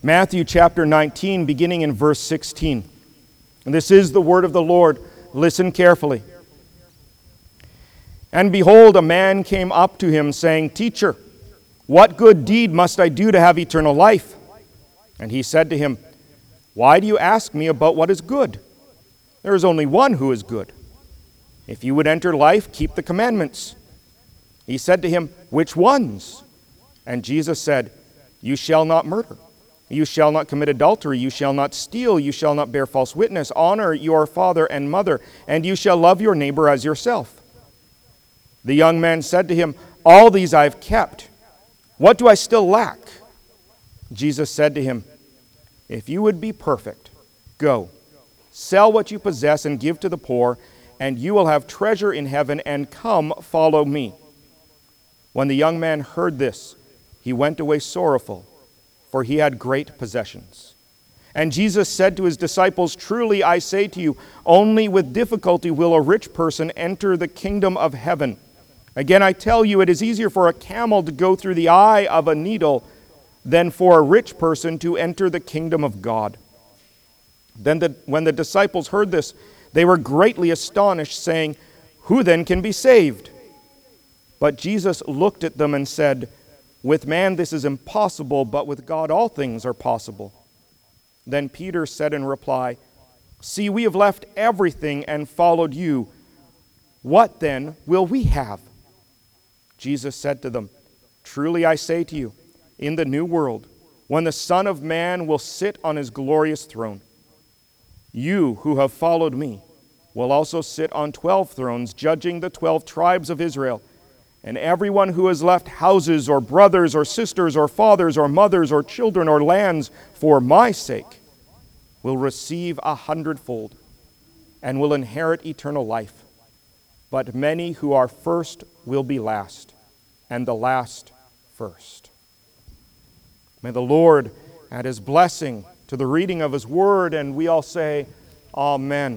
Matthew chapter 19, beginning in verse 16. And this is the word of the Lord. Listen carefully. And behold, a man came up to him, saying, Teacher, what good deed must I do to have eternal life? And he said to him, Why do you ask me about what is good? There is only one who is good. If you would enter life, keep the commandments. He said to him, Which ones? And Jesus said, You shall not murder. You shall not commit adultery. You shall not steal. You shall not bear false witness. Honor your father and mother. And you shall love your neighbor as yourself. The young man said to him, All these I have kept. What do I still lack? Jesus said to him, If you would be perfect, go, sell what you possess and give to the poor, and you will have treasure in heaven, and come, follow me. When the young man heard this, he went away sorrowful, for he had great possessions. And Jesus said to his disciples, Truly I say to you, only with difficulty will a rich person enter the kingdom of heaven. Again, I tell you, it is easier for a camel to go through the eye of a needle than for a rich person to enter the kingdom of God. Then when the disciples heard this, they were greatly astonished, saying, Who then can be saved? But Jesus looked at them and said, With man this is impossible, but with God all things are possible. Then Peter said in reply, See, we have left everything and followed you. What then will we have? Jesus said to them, Truly I say to you, in the new world, when the Son of Man will sit on his glorious throne, you who have followed me will also sit on 12 thrones, judging the 12 tribes of Israel. And everyone who has left houses or brothers or sisters or fathers or mothers or children or lands for my sake will receive 100-fold and will inherit eternal life. But many who are first will be last, and the last first. May the Lord add his blessing to the reading of his word, and we all say, Amen.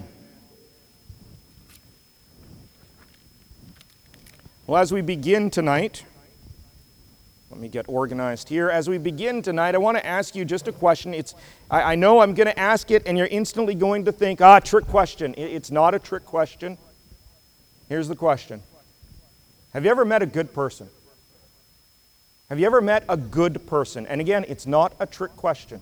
Well, as we begin tonight, let me get organized here. As we begin tonight, I want to ask you just a question. I know I'm going to ask it, and you're instantly going to think, trick question. It's not a trick question. Here's the question. Have you ever met a good person? Have you ever met a good person? And again, it's not a trick question.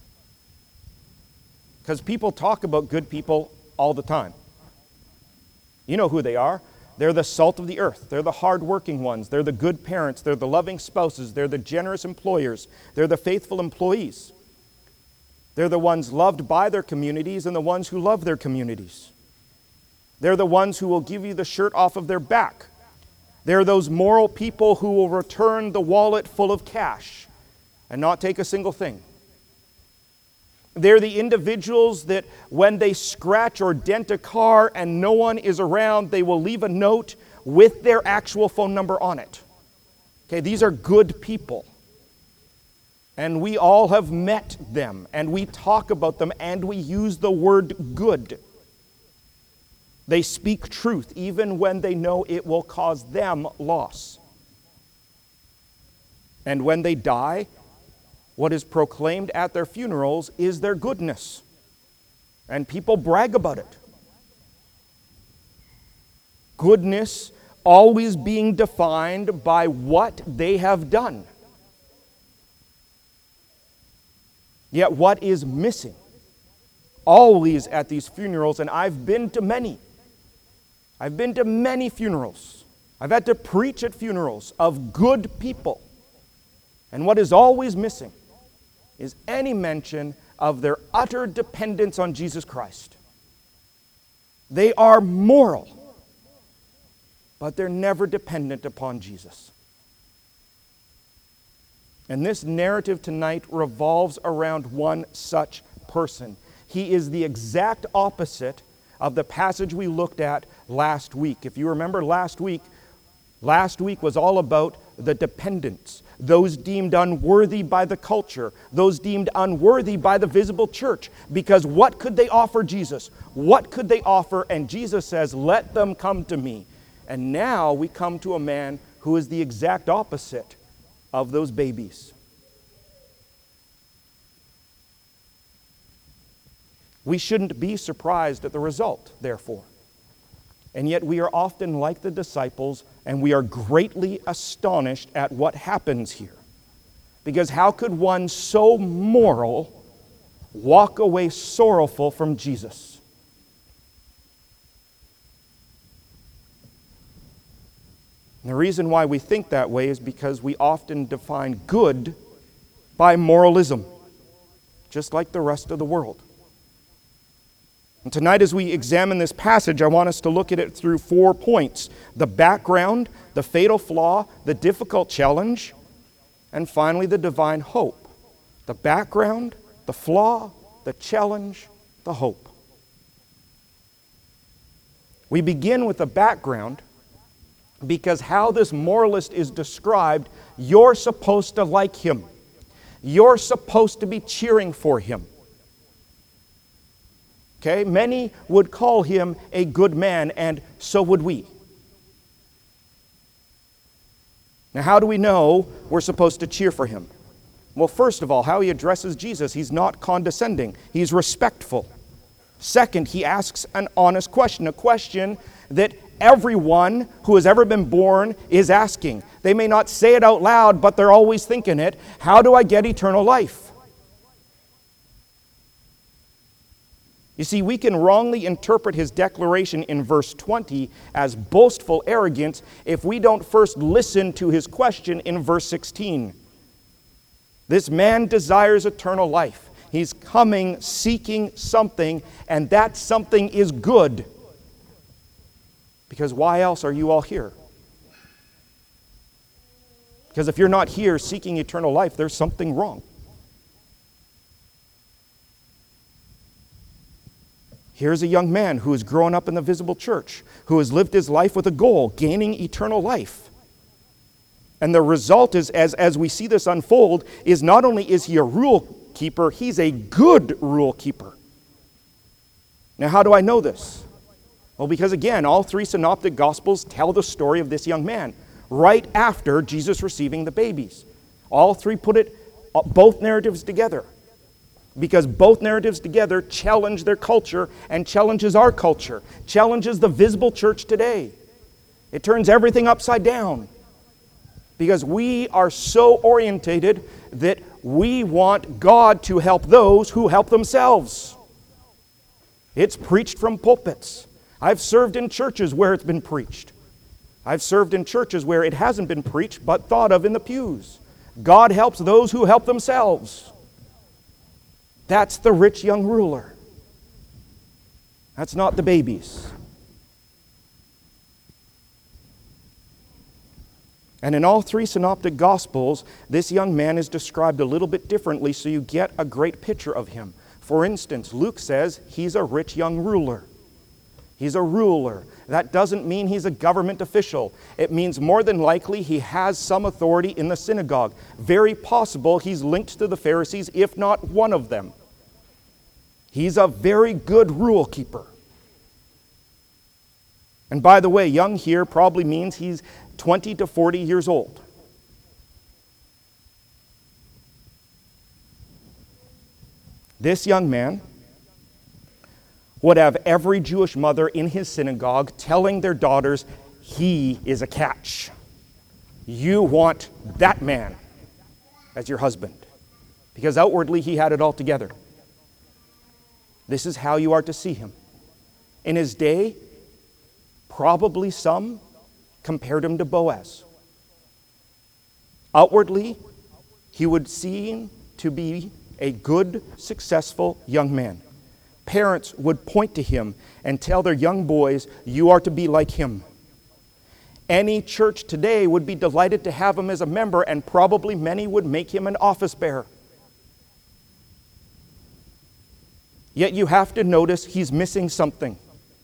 Because people talk about good people all the time. You know who they are. They're the salt of the earth. They're the hard-working ones. They're the good parents. They're the loving spouses. They're the generous employers. They're the faithful employees. They're the ones loved by their communities and the ones who love their communities. They're the ones who will give you the shirt off of their back. They're those moral people who will return the wallet full of cash and not take a single thing. They're the individuals that when they scratch or dent a car and no one is around, they will leave a note with their actual phone number on it. Okay, these are good people. And we all have met them, and we talk about them, and we use the word good. They speak truth even when they know it will cause them loss. And when they die, what is proclaimed at their funerals is their goodness. And people brag about it. Goodness always being defined by what they have done. Yet what is missing always at these funerals, and I've been to many. I've been to many funerals. I've had to preach at funerals of good people. And what is always missing is any mention of their utter dependence on Jesus Christ. They are moral, but they're never dependent upon Jesus. And this narrative tonight revolves around one such person. He is the exact opposite of the passage we looked at last week. If you remember last week was all about the dependents, those deemed unworthy by the culture, those deemed unworthy by the visible church. Because what could they offer Jesus? What could they offer? And Jesus says, let them come to me. And now we come to a man who is the exact opposite of those babies. We shouldn't be surprised at the result, therefore. And yet we are often like the disciples, and we are greatly astonished at what happens here. Because how could one so moral walk away sorrowful from Jesus? And the reason why we think that way is because we often define good by moralism, just like the rest of the world. And tonight, as we examine this passage, I want us to look at it through 4 points: the background, the fatal flaw, the difficult challenge, and finally the divine hope. The background, the flaw, the challenge, the hope. We begin with the background because how this moralist is described, you're supposed to like him. You're supposed to be cheering for him. Okay? Many would call him a good man, and so would we. Now, how do we know we're supposed to cheer for him? Well, first of all, how he addresses Jesus. He's not condescending. He's respectful. Second, he asks an honest question, a question that everyone who has ever been born is asking. They may not say it out loud, but they're always thinking it. How do I get eternal life? You see, we can wrongly interpret his declaration in verse 20 as boastful arrogance if we don't first listen to his question in verse 16. This man desires eternal life. He's coming seeking something, and that something is good. Because why else are you all here? Because if you're not here seeking eternal life, there's something wrong. Here's a young man who has grown up in the visible church, who has lived his life with a goal, gaining eternal life. And the result is, as we see this unfold, is not only is he a rule keeper, he's a good rule keeper. Now, how do I know this? Well, because again, all 3 synoptic gospels tell the story of this young man right after Jesus receiving the babies. All 3 put both narratives together, because both narratives together challenge their culture and challenges our culture, challenges the visible church today. It turns everything upside down, because we are so orientated that we want God to help those who help themselves. It's preached from pulpits. I've served in churches where it's been preached. I've served in churches where it hasn't been preached but thought of in the pews. God helps those who help themselves. That's the rich young ruler. That's not the babies. And in all 3 synoptic gospels, this young man is described a little bit differently so you get a great picture of him. For instance, Luke says he's a rich young ruler. He's a ruler. That doesn't mean he's a government official. It means more than likely he has some authority in the synagogue. Very possible he's linked to the Pharisees, if not one of them. He's a very good rule keeper. And by the way, young here probably means he's 20 to 40 years old. This young man would have every Jewish mother in his synagogue telling their daughters, he is a catch. You want that man as your husband. Because outwardly he had it all together. This is how you are to see him. In his day, probably some compared him to Boaz. Outwardly, he would seem to be a good, successful young man. Parents would point to him and tell their young boys, you are to be like him. Any church today would be delighted to have him as a member, and probably many would make him an office bearer. Yet you have to notice he's missing something.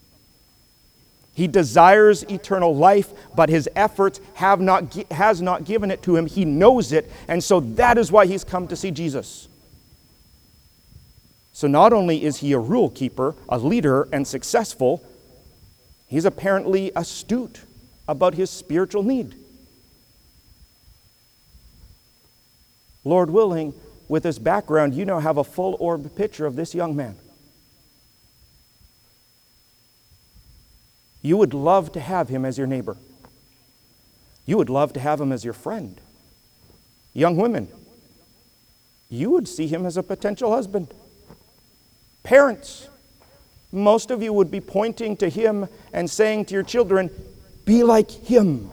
He desires eternal life, but his efforts has not given it to him. He knows it, and so that is why he's come to see Jesus. So not only is he a rule keeper, a leader, and successful, he's apparently astute about his spiritual need. Lord willing, with this background, you now have a full-orbed picture of this young man. You would love to have him as your neighbor. You would love to have him as your friend. Young women, you would see him as a potential husband. Parents, most of you would be pointing to him and saying to your children, be like him.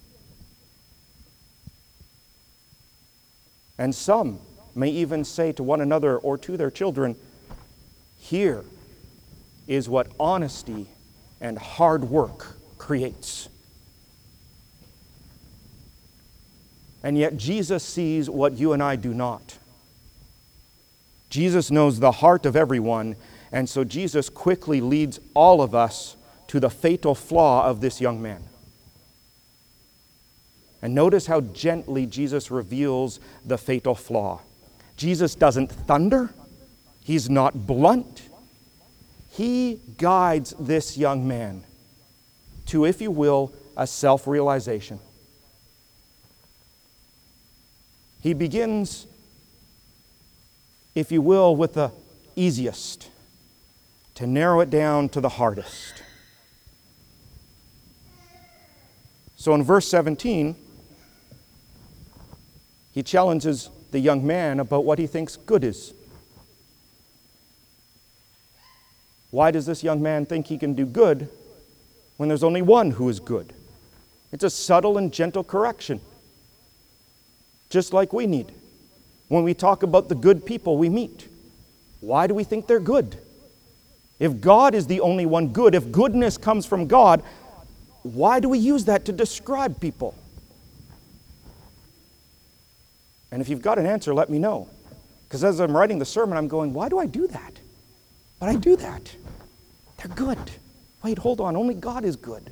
And some may even say to one another or to their children, here is what honesty and hard work creates. And yet Jesus sees what you and I do not. Jesus knows the heart of everyone, and so Jesus quickly leads all of us to the fatal flaw of this young man. And notice how gently Jesus reveals the fatal flaw. Jesus doesn't thunder. He's not blunt. He guides this young man to, if you will, a self-realization. He begins, if you will, with the easiest, to narrow it down to the hardest. So in verse 17, he challenges the young man about what he thinks good is. Why does this young man think he can do good when there's only one who is good? It's a subtle and gentle correction, just like we need when we talk about the good people we meet. Why do we think they're good? If God is the only one good, if goodness comes from God, why do we use that to describe people? And if you've got an answer, let me know. Because as I'm writing the sermon, I'm going, why do I do that? But I do that. They're good. Wait, hold on. Only God is good.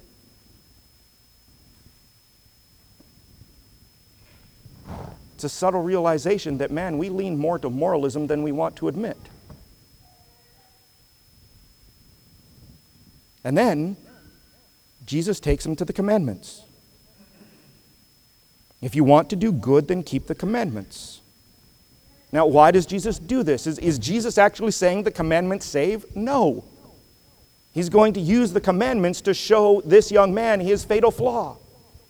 It's a subtle realization that, man, we lean more to moralism than we want to admit. And then Jesus takes him to the commandments. If you want to do good, then keep the commandments. Now, why does Jesus do this? Is Jesus actually saying the commandments save? No. He's going to use the commandments to show this young man his fatal flaw.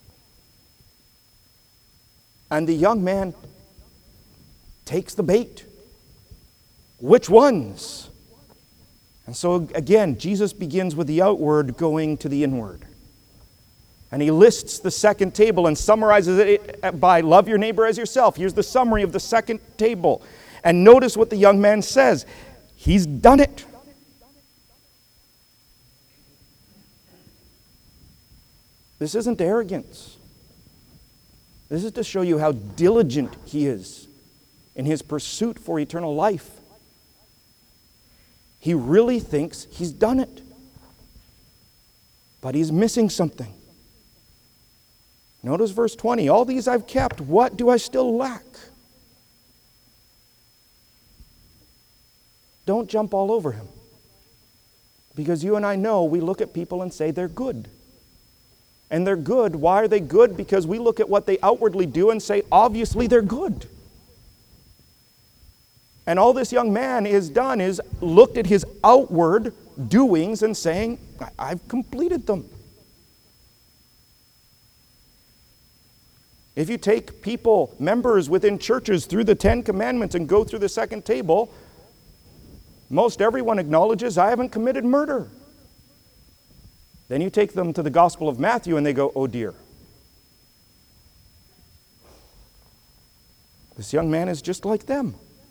And the young man takes the bait. Which ones? And so again, Jesus begins with the outward going to the inward. And he lists the second table and summarizes it by love your neighbor as yourself. Here's the summary of the second table. And notice what the young man says. He's done it. This isn't arrogance. This is to show you how diligent he is in his pursuit for eternal life. He really thinks he's done it. But he's missing something. Notice verse 20. All these I've kept. What do I still lack? Don't jump all over him. Because you and I know we look at people and say they're good. And they're good. Why are they good? Because we look at what they outwardly do and say, obviously they're good. And all this young man has done is looked at his outward doings and saying, I've completed them. If you take people, members within churches through the 10 Commandments and go through the second table, most everyone acknowledges, I haven't committed murder. Then you take them to the Gospel of Matthew and they go, oh dear. This young man is just like them.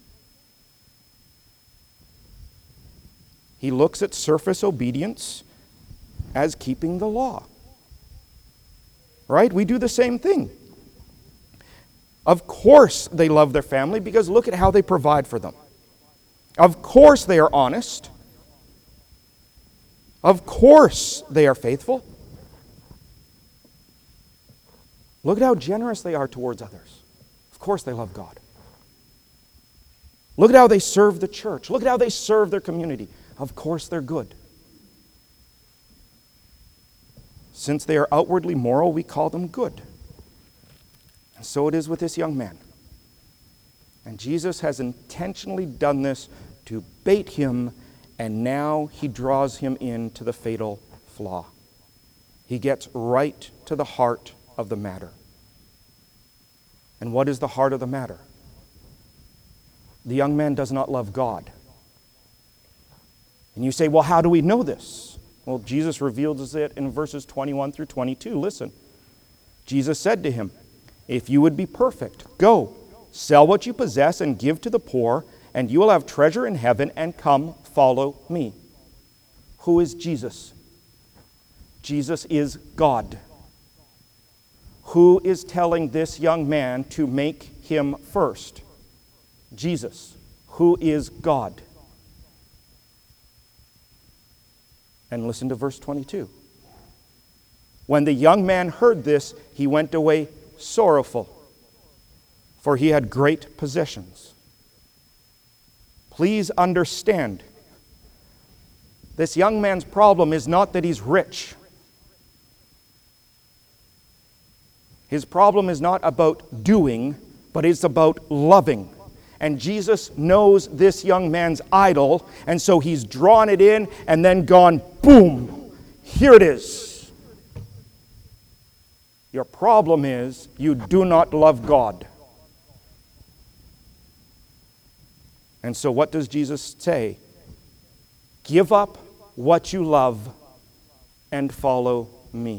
He looks at surface obedience as keeping the law. Right? We do the same thing. Of course they love their family because look at how they provide for them. Of course they are honest. Of course they are faithful. Look at how generous they are towards others. Of course they love God. Look at how they serve the church. Look at how they serve their community. Of course they're good. Since they are outwardly moral, we call them good. And so it is with this young man. And Jesus has intentionally done this to bait him, and now he draws him into the fatal flaw. He gets right to the heart of the matter. And what is the heart of the matter? The young man does not love God. And you say, well, how do we know this? Well, Jesus reveals it in verses 21 through 22. Listen. Jesus said to him, if you would be perfect, go, sell what you possess and give to the poor, and you will have treasure in heaven, and come, follow me. Who is Jesus? Jesus is God. Who is telling this young man to make him first? Jesus, who is God. And listen to verse 22. When the young man heard this, he went away sorrowful, for he had great possessions. Please understand, this young man's problem is not that he's rich. His problem is not about doing, but it's about loving. And Jesus knows this young man's idol, and so he's drawn it in and then gone, boom, here it is. Your problem is you do not love God. And so what does Jesus say? Give up what you love and follow me.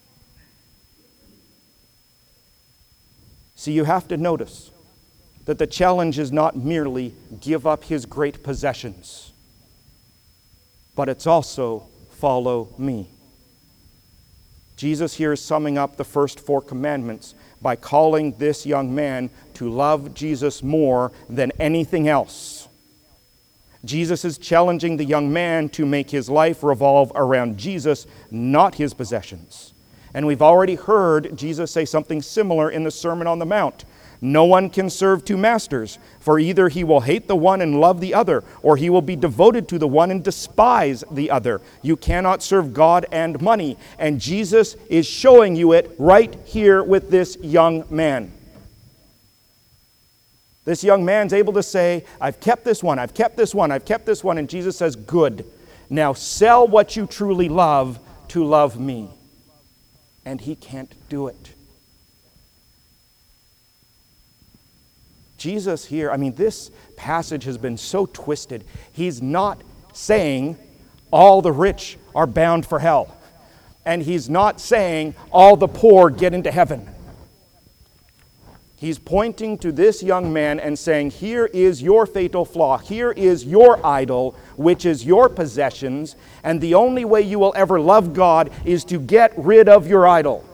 See, you have to notice that the challenge is not merely give up his great possessions, but it's also follow me. Jesus here is summing up the first 4 commandments by calling this young man to love Jesus more than anything else. Jesus is challenging the young man to make his life revolve around Jesus, not his possessions. And we've already heard Jesus say something similar in the Sermon on the Mount. No one can serve 2 masters, for either he will hate the one and love the other, or he will be devoted to the one and despise the other. You cannot serve God and money. And Jesus is showing you it right here with this young man. This young man's able to say, I've kept this one, I've kept this one, I've kept this one. And Jesus says, good. Now sell what you truly love to love me. And he can't do it. Jesus here, this passage has been so twisted. He's not saying all the rich are bound for hell. And he's not saying all the poor get into heaven. He's pointing to this young man and saying, here is your fatal flaw. Here is your idol, which is your possessions. And the only way you will ever love God is to get rid of your idol.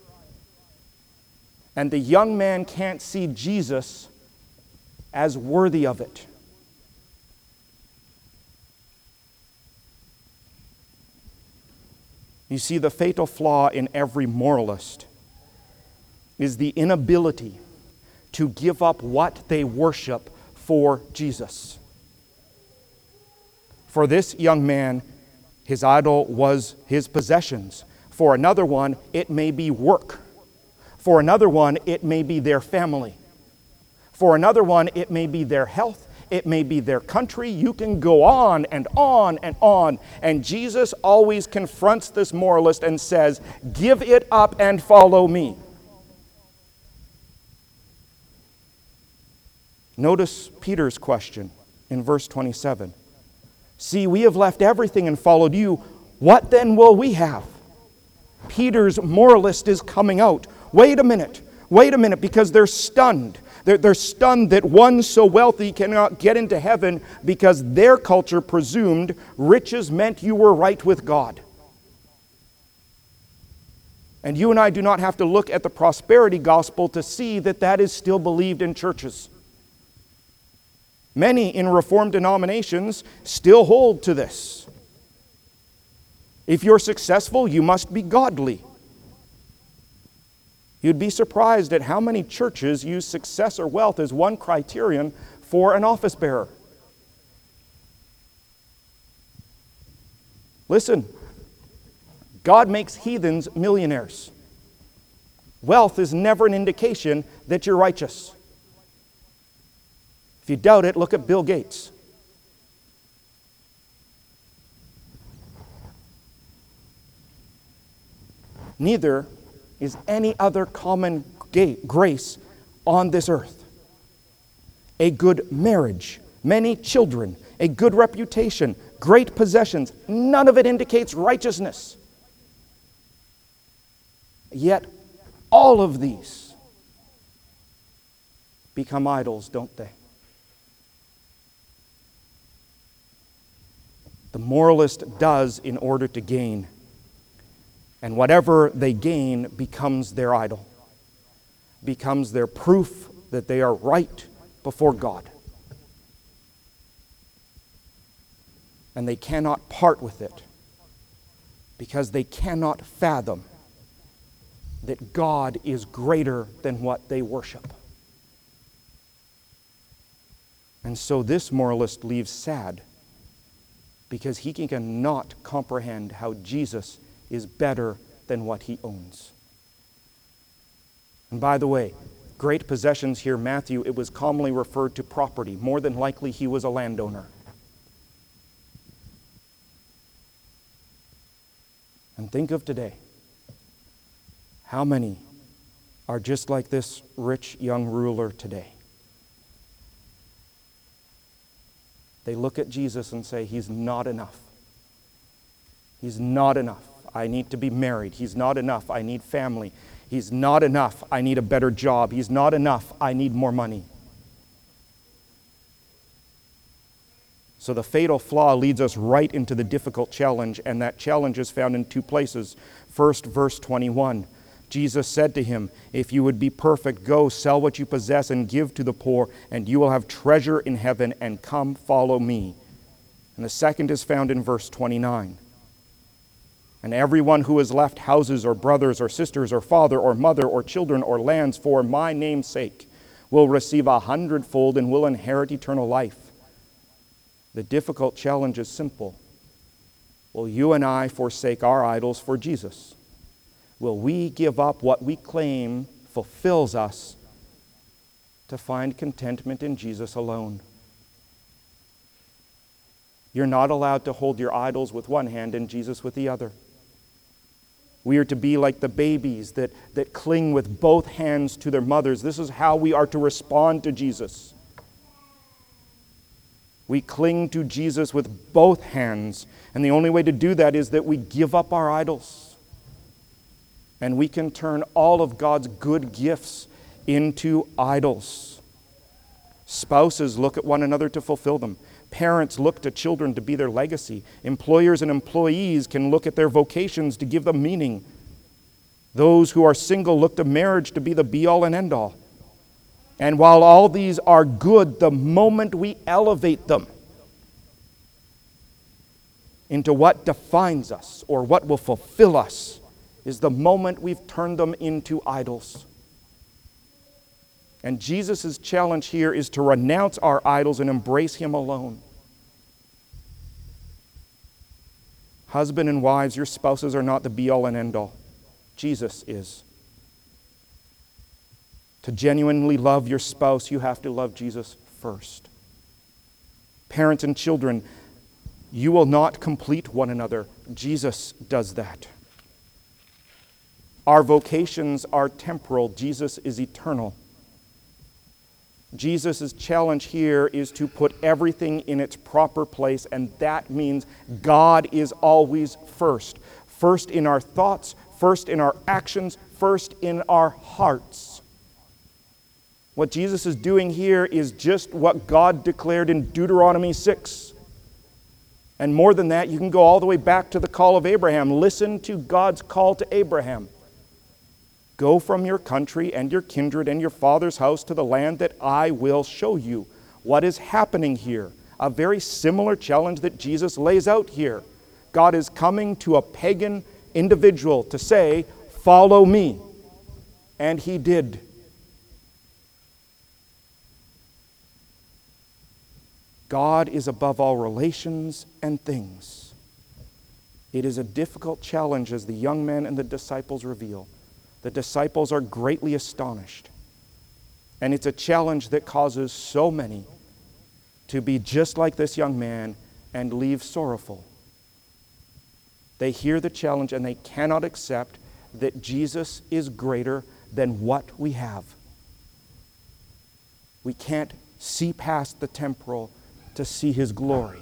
And the young man can't see Jesus as worthy of it. You see, the fatal flaw in every moralist is the inability to give up what they worship for Jesus. For this young man, his idol was his possessions. For another one, it may be work. For another one, it may be their family. For another one, it may be their health. It may be their country. You can go on and on and on. And Jesus always confronts this moralist and says, give it up and follow me. Notice Peter's question in verse 27. See, we have left everything and followed you. What then will we have? Peter's moralist is coming out. Wait a minute, because they're stunned. They're stunned that one so wealthy cannot get into heaven because their culture presumed riches meant you were right with God. And you and I do not have to look at the prosperity gospel to see that that is still believed in churches. Many in Reformed denominations still hold to this. If you're successful, you must be godly. You'd be surprised at how many churches use success or wealth as one criterion for an office bearer. Listen, God makes heathens millionaires. Wealth is never an indication that you're righteous. If you doubt it, look at Bill Gates. neither is any other common grace on this earth. A good marriage, many children, a good reputation, great possessions, none of it indicates righteousness. Yet all of these become idols, don't they? The moralist does in order to gain. And whatever they gain becomes their idol, becomes their proof that they are right before God. And they cannot part with it because they cannot fathom that God is greater than what they worship. And so this moralist leaves sad because he cannot comprehend how Jesus is better than what he owns. And by the way, great possessions here, Matthew, it was commonly referred to property. More than likely he was a landowner. And think of today. How many are just like this rich young ruler today? They look at Jesus and say, He's not enough. He's not enough. I need to be married. He's not enough. I need family. He's not enough. I need a better job. He's not enough. I need more money. So the fatal flaw leads us right into the difficult challenge, and that challenge is found in two places. First, verse 21. Jesus said to him, "If you would be perfect, go, sell what you possess and give to the poor, and you will have treasure in heaven, and come follow me." And the second is found in verse 29. "And everyone who has left houses or brothers or sisters or father or mother or children or lands for my name's sake will receive 100-fold and will inherit eternal life." The difficult challenge is simple. Will you and I forsake our idols for Jesus? Will we give up what we claim fulfills us to find contentment in Jesus alone? You're not allowed to hold your idols with one hand and Jesus with the other. We are to be like the babies that cling with both hands to their mothers. This is how we are to respond to Jesus. We cling to Jesus with both hands, and the only way to do that is that we give up our idols. And we can turn all of God's good gifts into idols. Spouses look at one another to fulfill them. Parents look to children to be their legacy. Employers and employees can look at their vocations to give them meaning. Those who are single look to marriage to be the be-all and end-all. And while all these are good, the moment we elevate them into what defines us or what will fulfill us is the moment we've turned them into idols. And Jesus' challenge here is to renounce our idols and embrace Him alone. Husband and wives, your spouses are not the be-all and end-all. Jesus is. To genuinely love your spouse, you have to love Jesus first. Parents and children, you will not complete one another. Jesus does that. Our vocations are temporal. Jesus is eternal. Jesus' challenge here is to put everything in its proper place, and that means God is always first. First in our thoughts, first in our actions, first in our hearts. What Jesus is doing here is just what God declared in Deuteronomy 6. And more than that, you can go all the way back to the call of Abraham. Listen to God's call to Abraham. Go from your country and your kindred and your father's house to the land that I will show you. What is happening here? A very similar challenge that Jesus lays out here. God is coming to a pagan individual to say, "Follow me." And he did. God is above all relations and things. It is a difficult challenge, as the young men and the disciples reveal. The disciples are greatly astonished. And it's a challenge that causes so many to be just like this young man and leave sorrowful. They hear the challenge and they cannot accept that Jesus is greater than what we have. We can't see past the temporal to see His glory.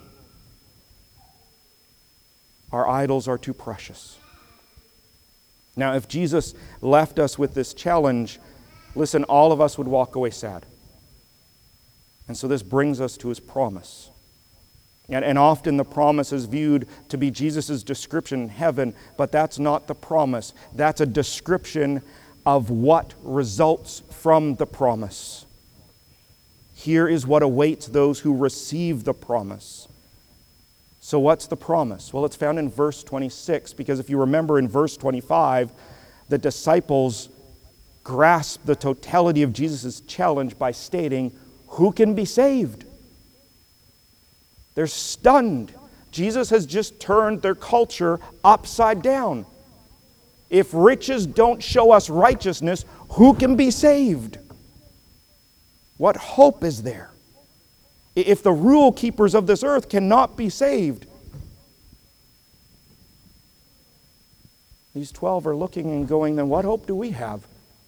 Our idols are too precious. Now, if Jesus left us with this challenge, listen, all of us would walk away sad. And so this brings us to His promise. And often the promise is viewed to be Jesus' description in heaven, but that's not the promise. That's a description of what results from the promise. Here is what awaits those who receive the promise. So what's the promise? Well, it's found in verse 26, because if you remember in verse 25, the disciples grasp the totality of Jesus' challenge by stating, "Who can be saved?" They're stunned. Jesus has just turned their culture upside down. If riches don't show us righteousness, who can be saved? What hope is there? If the rule keepers of this earth cannot be saved. These 12 are looking and going, then what hope do we have?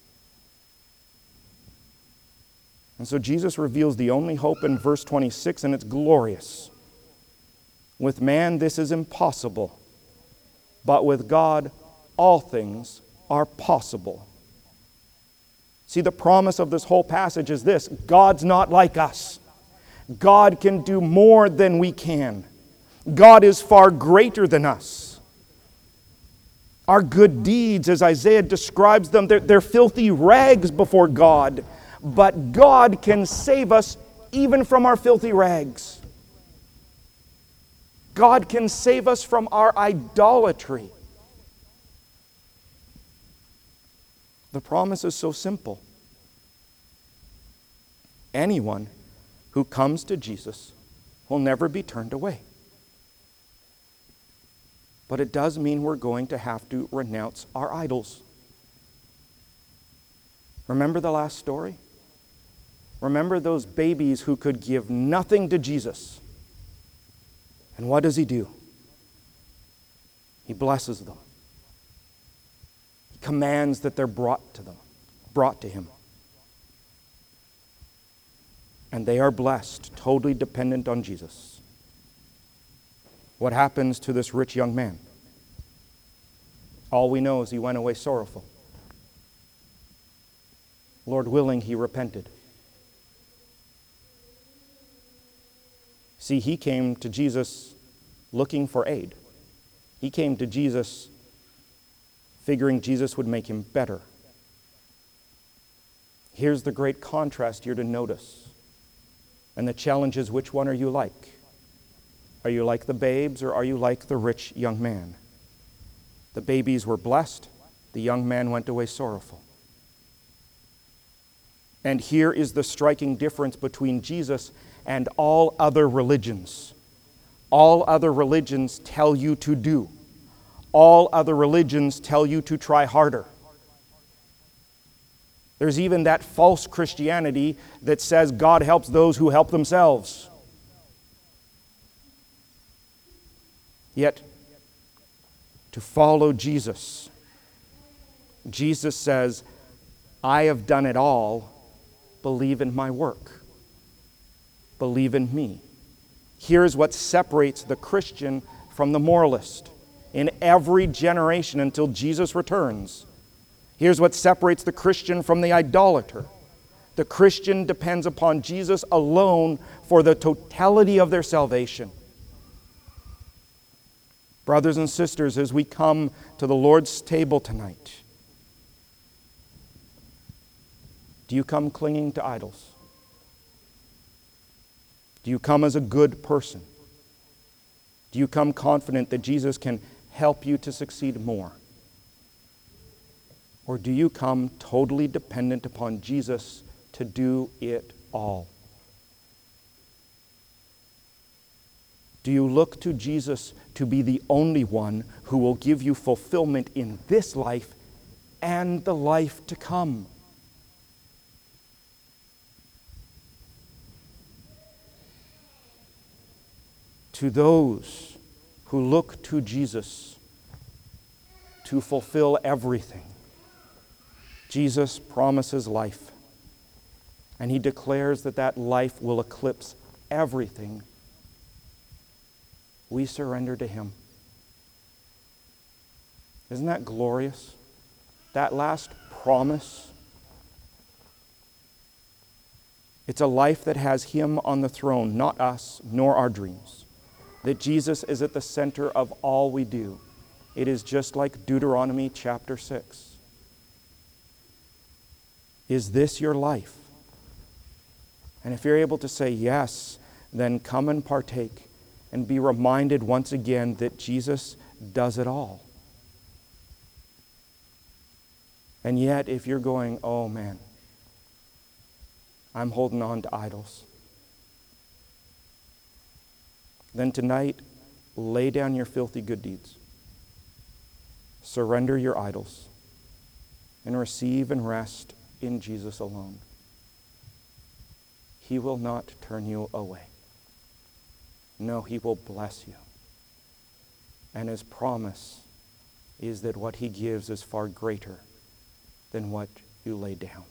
And so Jesus reveals the only hope in verse 26, and it's glorious. With man this is impossible, but with God all things are possible. See, the promise of this whole passage is this: God's not like us. God can do more than we can. God is far greater than us. Our good deeds, as Isaiah describes them, they're filthy rags before God. But God can save us even from our filthy rags. God can save us from our idolatry. The promise is so simple. Anyone who comes to Jesus will never be turned away. But it does mean we're going to have to renounce our idols. Remember the last story? Remember those babies who could give nothing to Jesus. And what does He do? He blesses them. He commands that they're brought to Him. And they are blessed, totally dependent on Jesus. What happens to this rich young man? All we know is he went away sorrowful. Lord willing, he repented. See, he came to Jesus looking for aid. He came to Jesus figuring Jesus would make him better. Here's the great contrast you're to notice. And the challenge is, which one are you like? Are you like the babes, or are you like the rich young man? The babies were blessed. The young man went away sorrowful. And here is the striking difference between Jesus and all other religions. All other religions tell you to do. All other religions tell you to try harder. There's even that false Christianity that says God helps those who help themselves. Yet, to follow Jesus, Jesus says, I have done it all. Believe in my work. Believe in me. Here's what separates the Christian from the moralist in every generation until Jesus returns. Here's what separates the Christian from the idolater. The Christian depends upon Jesus alone for the totality of their salvation. Brothers and sisters, as we come to the Lord's table tonight, do you come clinging to idols? Do you come as a good person? Do you come confident that Jesus can help you to succeed more? Or do you come totally dependent upon Jesus to do it all? Do you look to Jesus to be the only one who will give you fulfillment in this life and the life to come? To those who look to Jesus, to fulfill everything. Jesus promises life, and he declares that that life will eclipse everything. We surrender to him. Isn't that glorious? That last promise. It's a life that has him on the throne, not us, nor our dreams. That Jesus is at the center of all we do. It is just like Deuteronomy chapter 6. Is this your life? And if you're able to say yes, then come and partake and be reminded once again that Jesus does it all. And yet, if you're going, oh man, I'm holding on to idols, then tonight, lay down your filthy good deeds. Surrender your idols and receive and rest in Jesus alone. He will not turn you away. No, he will bless you. And his promise is that what he gives is far greater than what you lay down.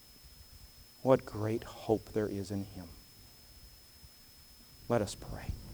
What great hope there is in him. Let us pray.